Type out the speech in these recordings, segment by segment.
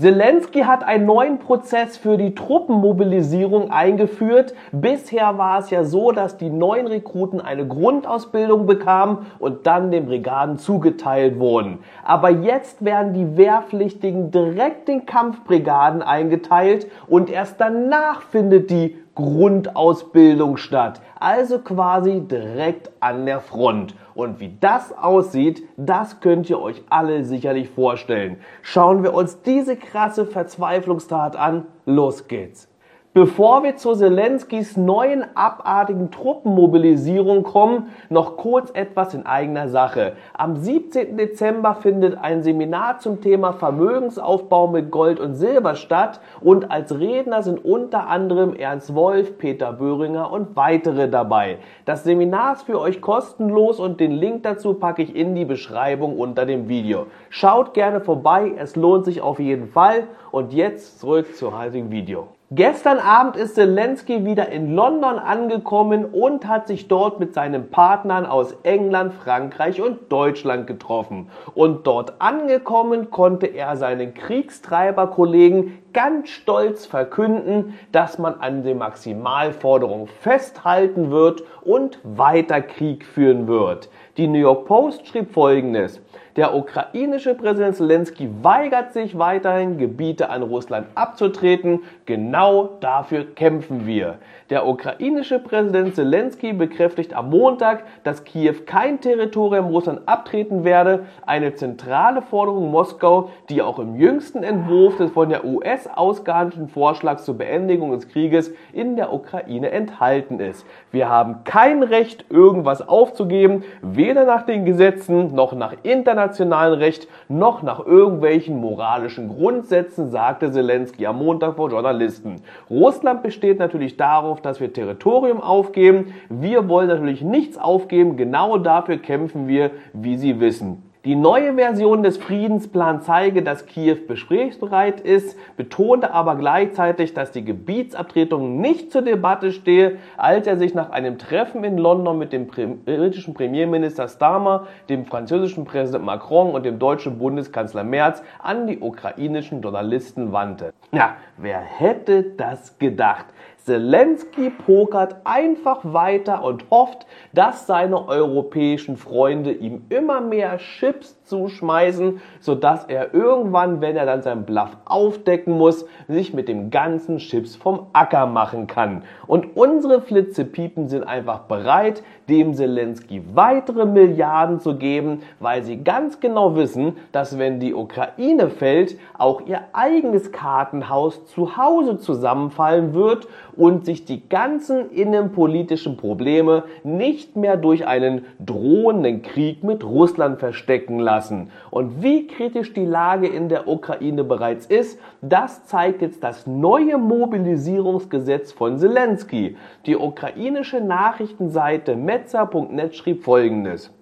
Selenskyj hat einen neuen Prozess für die Truppenmobilisierung eingeführt. Bisher war es ja so, dass die neuen Rekruten eine Grundausbildung bekamen und dann den Brigaden zugeteilt wurden. Aber jetzt werden die Wehrpflichtigen direkt in Kampfbrigaden eingeteilt und erst danach findet die Grundausbildung statt, also quasi direkt an der Front. Und wie das aussieht, das könnt ihr euch alle sicherlich vorstellen. Schauen wir uns diese krasse Verzweiflungstat an. Los geht's! Bevor wir zu Selenskyjs neuen abartigen Truppenmobilisierung kommen, noch kurz etwas in eigener Sache. Am 17. Dezember findet ein Seminar zum Thema Vermögensaufbau mit Gold und Silber statt und als Redner sind unter anderem Ernst Wolf, Peter Böhringer und weitere dabei. Das Seminar ist für euch kostenlos und den Link dazu packe ich in die Beschreibung unter dem Video. Schaut gerne vorbei, es lohnt sich auf jeden Fall. Und jetzt zurück zum heutigen Video. Gestern Abend ist Selenskyj wieder in London angekommen und hat sich dort mit seinen Partnern aus England, Frankreich und Deutschland getroffen. Und dort angekommen konnte er seinen Kriegstreiberkollegen ganz stolz verkünden, dass man an den Maximalforderungen festhalten wird und weiter Krieg führen wird. Die New York Post schrieb Folgendes: Der ukrainische Präsident Selenskyj weigert sich weiterhin, Gebiete an Russland abzutreten. Genau dafür kämpfen wir. Der ukrainische Präsident Selenskyj bekräftigt am Montag, dass Kiew kein Territorium Russland abtreten werde. Eine zentrale Forderung Moskau, die auch im jüngsten Entwurf des von der US ausgehandelten Vorschlags zur Beendigung des Krieges in der Ukraine enthalten ist. Wir haben kein Recht, irgendwas aufzugeben, weder nach den Gesetzen noch nach internationalem Recht noch nach irgendwelchen moralischen Grundsätzen, sagte Selenskyj am Montag vor Journalisten. Russland besteht natürlich darauf, dass wir Territorium aufgeben. Wir wollen natürlich nichts aufgeben. Genau dafür kämpfen wir, wie Sie wissen. Die neue Version des Friedensplans zeige, dass Kiew gesprächsbereit ist, betonte aber gleichzeitig, dass die Gebietsabtretung nicht zur Debatte stehe, als er sich nach einem Treffen in London mit dem britischen Premierminister Starmer, dem französischen Präsident Macron und dem deutschen Bundeskanzler Merz an die ukrainischen Journalisten wandte. Ja, wer hätte das gedacht? Selenskyj pokert einfach weiter und hofft, dass seine europäischen Freunde ihm immer mehr Chips zuschmeißen, sodass er irgendwann, wenn er dann seinen Bluff aufdecken muss, sich mit dem ganzen Chips vom Acker machen kann. Und unsere Flitzepiepen sind einfach bereit, dem Selenskyj weitere Milliarden zu geben, weil sie ganz genau wissen, dass wenn die Ukraine fällt, auch ihr eigenes Kartenhaus zu Hause zusammenfallen wird und sich die ganzen innenpolitischen Probleme nicht mehr durch einen drohenden Krieg mit Russland verstecken lassen. Und wie kritisch die Lage in der Ukraine bereits ist, das zeigt jetzt das neue Mobilisierungsgesetz von Selenskyj. Die ukrainische Nachrichtenseite metza.net schrieb Folgendes: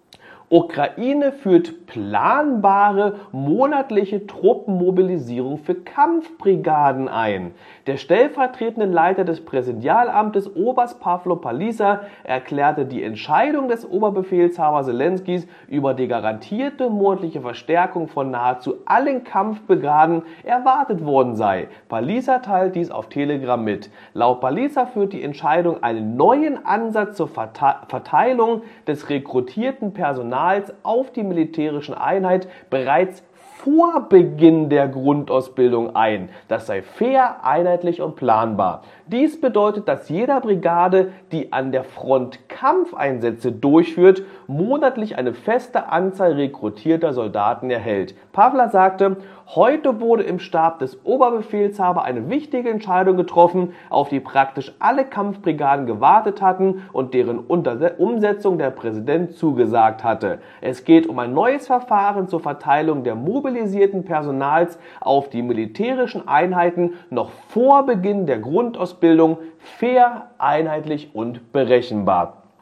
Ukraine führt planbare monatliche Truppenmobilisierung für Kampfbrigaden ein. Der stellvertretende Leiter des Präsidialamtes, Oberst Pawlo Palisa, erklärte die Entscheidung des Oberbefehlshabers Selenskyjs über die garantierte monatliche Verstärkung von nahezu allen Kampfbrigaden erwartet worden sei. Palisa teilt dies auf Telegram mit. Laut Palisa führt die Entscheidung einen neuen Ansatz zur Verteilung des rekrutierten Personals auf die militärischen Einheit bereits vor Beginn der Grundausbildung ein. Das sei fair, einheitlich und planbar. Dies bedeutet, dass jeder Brigade, die an der Front Kampfeinsätze durchführt, monatlich eine feste Anzahl rekrutierter Soldaten erhält. Pawla sagte: Heute wurde im Stab des Oberbefehlshabers eine wichtige Entscheidung getroffen, auf die praktisch alle Kampfbrigaden gewartet hatten und deren Umsetzung der Präsident zugesagt hatte. Es geht um ein neues Verfahren zur Verteilung der mobilisierten Personals auf die militärischen Einheiten noch vor Beginn der Grundausbildung, fair, einheitlich und berechenbar.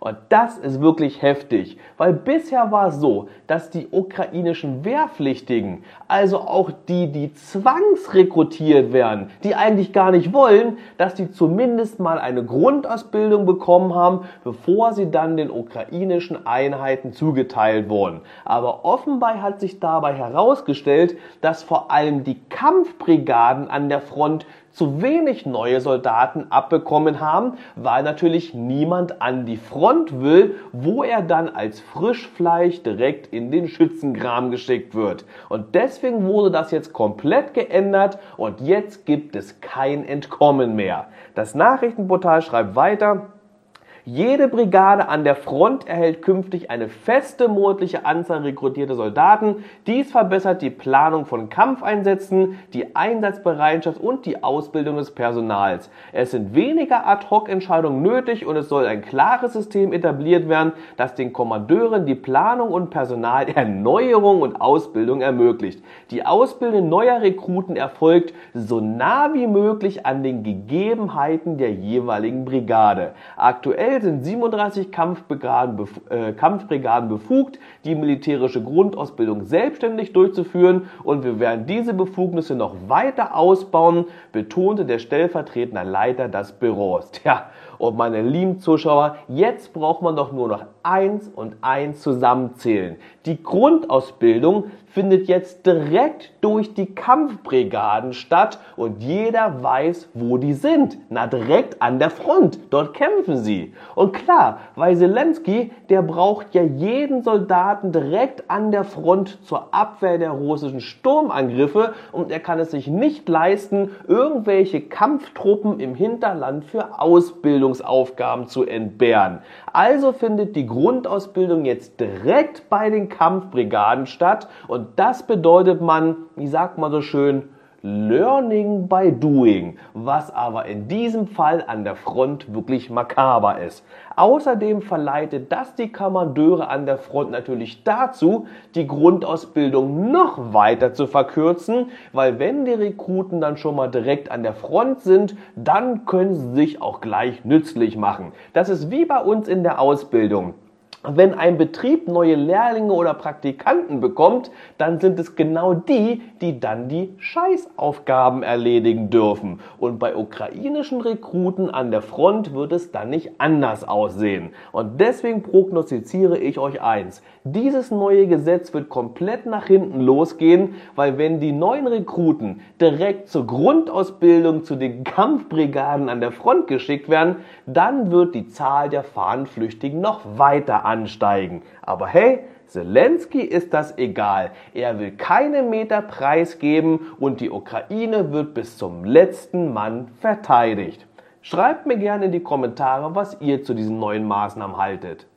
Und das ist wirklich heftig, weil bisher war es so, dass die ukrainischen Wehrpflichtigen, also auch die zwangsrekrutiert werden, die eigentlich gar nicht wollen, dass die zumindest mal eine Grundausbildung bekommen haben, bevor sie dann den ukrainischen Einheiten zugeteilt wurden. Aber offenbar hat sich dabei herausgestellt, dass vor allem die Kampfbrigaden an der Front zu wenig neue Soldaten abbekommen haben, weil natürlich niemand an die Front will, wo er dann als Frischfleisch direkt in den Schützengraben geschickt wird. Und deswegen wurde das jetzt komplett geändert und jetzt gibt es kein Entkommen mehr. Das Nachrichtenportal schreibt weiter: Jede Brigade an der Front erhält künftig eine feste monatliche Anzahl rekrutierter Soldaten. Dies verbessert die Planung von Kampfeinsätzen, die Einsatzbereitschaft und die Ausbildung des Personals. Es sind weniger Ad-hoc-Entscheidungen nötig und es soll ein klares System etabliert werden, das den Kommandeuren die Planung und Personalerneuerung und Ausbildung ermöglicht. Die Ausbildung neuer Rekruten erfolgt so nah wie möglich an den Gegebenheiten der jeweiligen Brigade. Aktuell sind 37 Kampfbrigaden befugt, die militärische Grundausbildung selbstständig durchzuführen, und wir werden diese Befugnisse noch weiter ausbauen, betonte der stellvertretende Leiter des Büros. Tja, und meine lieben Zuschauer, jetzt braucht man doch nur noch eins und eins zusammenzählen. Die Grundausbildung findet jetzt direkt durch die Kampfbrigaden statt und jeder weiß, wo die sind. Na, direkt an der Front. Dort kämpfen sie. Und klar, weil Zelensky, der braucht ja jeden Soldaten direkt an der Front zur Abwehr der russischen Sturmangriffe und er kann es sich nicht leisten, irgendwelche Kampftruppen im Hinterland für Ausbildungsaufgaben zu entbehren. Also findet die Grundausbildung jetzt direkt bei den Kampfbrigaden statt und das bedeutet wie sagt man so schön, Learning by Doing, was aber in diesem Fall an der Front wirklich makaber ist. Außerdem verleitet das die Kommandeure an der Front natürlich dazu, die Grundausbildung noch weiter zu verkürzen, weil wenn die Rekruten dann schon mal direkt an der Front sind, dann können sie sich auch gleich nützlich machen. Das ist wie bei uns in der Ausbildung. Wenn ein Betrieb neue Lehrlinge oder Praktikanten bekommt, dann sind es genau die, die dann die Scheißaufgaben erledigen dürfen. Und bei ukrainischen Rekruten an der Front wird es dann nicht anders aussehen. Und deswegen prognostiziere ich euch eins: Dieses neue Gesetz wird komplett nach hinten losgehen, weil wenn die neuen Rekruten direkt zur Grundausbildung zu den Kampfbrigaden an der Front geschickt werden, dann wird die Zahl der Fahnenflüchtigen noch weiter ansteigen. Aber hey, Zelensky ist das egal. Er will keine Meter preisgeben und die Ukraine wird bis zum letzten Mann verteidigt. Schreibt mir gerne in die Kommentare, was ihr zu diesen neuen Maßnahmen haltet.